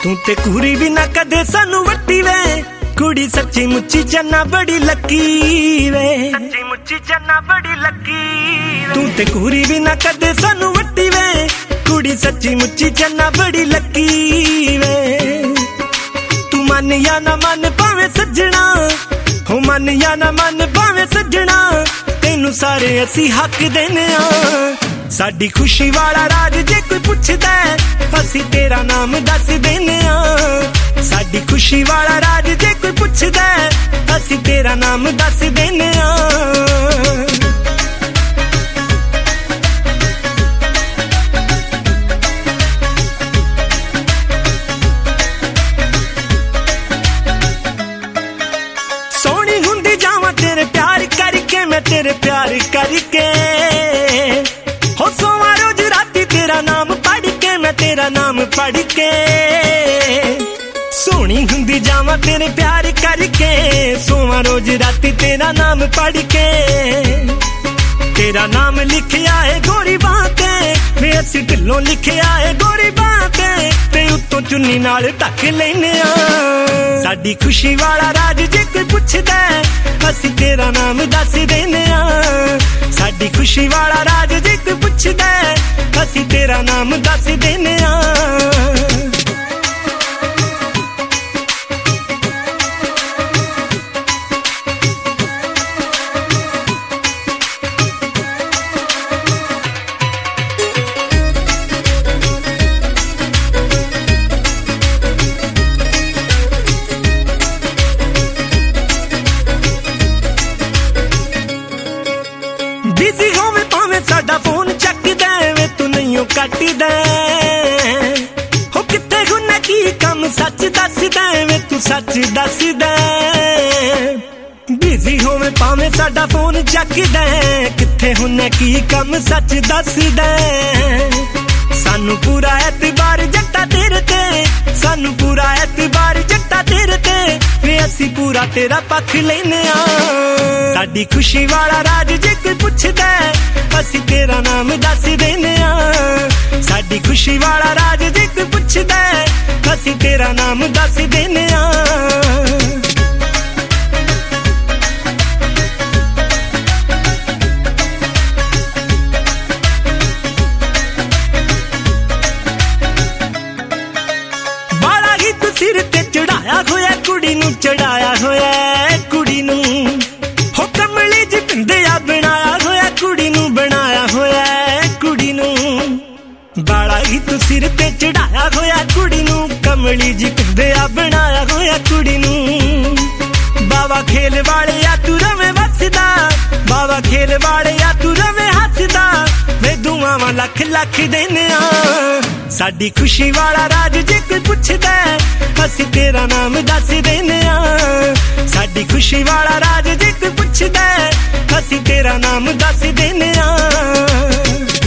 तू ते कूरी भी ना कदे सानू वट्टी वे, कुड़ी सच्ची मुच्ची चन्ना बड़ी लकी वे, सच्ची मुच्ची चन्ना बड़ी लकी। तू ते कूरी भी ना कदे सानू वट्टी वे, कुड़ी सच्ची मुच्ची चन्ना बड़ी लकी वे। तू मन या ना मन भावे सज्जना, हो मन या ना मन भावे सज्जना, तेनू सारे असी हक देने आ। साडी खुशी वाला राज जे कोई पुछदा असी तेरा नाम दस देने आ। साडी खुशी वाला राज जे कोई पुछदा असी तेरा नाम दस देने आ। सोहनी हुंदी जावां तेरे प्यार करके, मैं तेरे प्यार करके, हो सोवां रोज राती तेरा नाम पढ़ के, मैं तेरा नाम पढ़ के। सोहनी हुंदी जावां तेरे प्यार करके, सोवां रोज राती तेरा नाम पढ़ के। तेरा नाम लिखिया है गोरी बाते, मैं असी ढिलों लिखिया है गोरी बाते, ते उत्तों चुन्नी नाल ढक लैने आ। साडी खुशी वाला राज जे कोई पुछदा असी तेरा नाम दस देने आ। साडी खुशी वाला राज जे कोई पुछदा असी तेरा नाम दस देने आ। बिजी होवे भावे साडा फोन चकदा वे, तू नहीं कटदा, हो किथे गुना की कम सच दसदा वे, तू सच दसदा। बिजी होवे भावे साडा फोन चकदा, किथे हुन्ना की कम सच दसदा। सानू पूरा एतबार जट्टा तेरे ते, सानू पूरा एतबार जट्टा तेरे ते, वे असी पूरा तेरा पक्ष लेने आ। साडी खुशी वाला राज जे कोई पुछदा असी तेरा नाम दस देने आ। साडी खुशी वाला राज जे कोई पुछदा असी तेरा नाम दस देने आ। बाला ही तू सिर ते चढ़ाया होया, कुड़ी नू चढ़ाया होया, कुड़ी नू हो कमली ज पिंदिया बनाया होया, कुड़ी नू बनाया होया, कुड़ी नू। बाला ही तू सिर ते चढ़ाया होया, कुड़ी नू कमली ज पिंदिया बनाया होया, कुड़ी नू। बाबा खेल वाले या तू रवे वसदा, बाबा खेल वाले या तू रवे हसदा, वे दुआवां लख लख देने आ। साडी खुशी वाला राज जे कोई पुछदा असी तेरा नाम दस देने आ। साडी खुशी वाला राज जे कोई पुछदा असी तेरा नाम दस देने आ।